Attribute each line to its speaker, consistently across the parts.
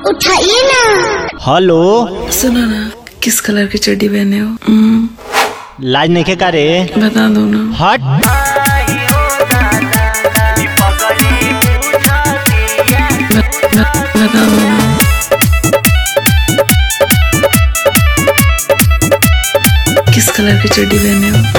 Speaker 1: उठाइए ना।
Speaker 2: हेलो,
Speaker 3: सुनो ना, किस कलर की चड्डी पहने हो?
Speaker 2: लाज नहीं का रे?
Speaker 3: बता दो ना।
Speaker 2: हट।
Speaker 3: बता दो ना। किस कलर की चड्डी पहने हो?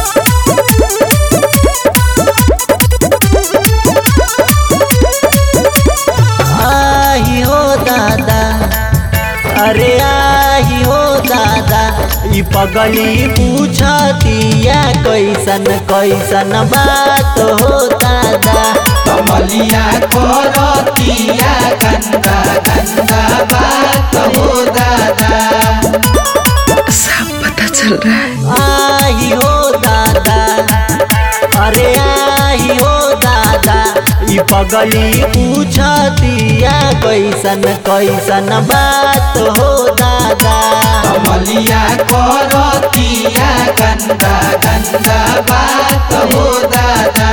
Speaker 2: आई हो दादा, अरे आई हो दादा, ई पगली पूछतिया कैसन कैसन बात हो दादा।
Speaker 4: कमलिया करतिया गंदा गंदा बात हो दादा।
Speaker 3: सब पता चल रहा है।
Speaker 2: आई हो दादा, अरे आई हो दादा, ई पगली पूछतिया कैसन कैसन बात हो दादा।
Speaker 4: कमलिया करतिया गंदा गंदा बात हो दादा।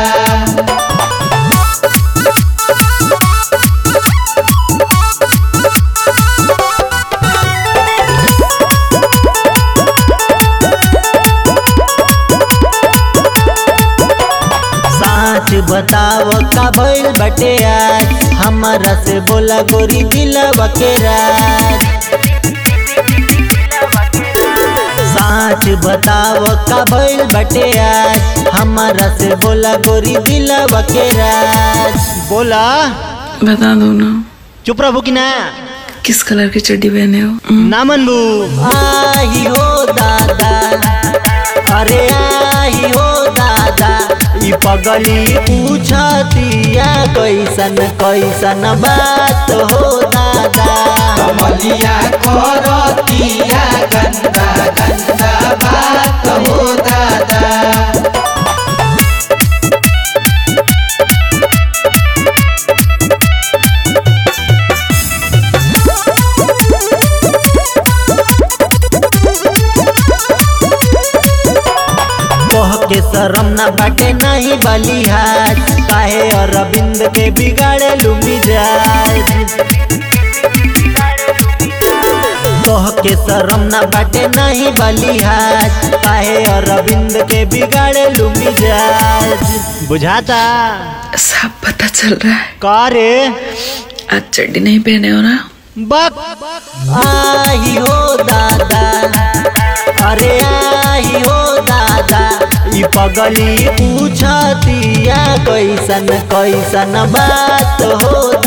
Speaker 2: साच बताव का भइल बटे आज, हमारा से बोला गोरी दिलवा के राज। साच बताव का भइल बटे आज, हमारा से बोला गोरी दिलवा के राज। बोला।
Speaker 3: बता दो ना।
Speaker 2: चुप रहो कि ना?
Speaker 3: किस कलर की चड्डी पहने हो?
Speaker 2: ना मनबू। आई हो दादा, अरे आई हो दादा, ई पगली पूछतिया कैसन कैसन बात हो दादा।
Speaker 4: कमलिया करतिया गंदा गंदा बात हो दादा।
Speaker 2: के शरम न बाटे नहीं बलिहाज, काहे अरविंद के बिगाड़े मिजाज। तोह के शरम न बाटे नहीं बलिहाज, काहे अरविंद के बिगाड़े मिजाज। बुझाता?
Speaker 3: सब पता चल रहा है।
Speaker 2: का रे?
Speaker 3: आज चड्डी नहीं पहने हो ना?
Speaker 2: बक। आई हो दादा, अरे आई हो दादा, ई पगली पूछतिया कैसन कैसन बात हो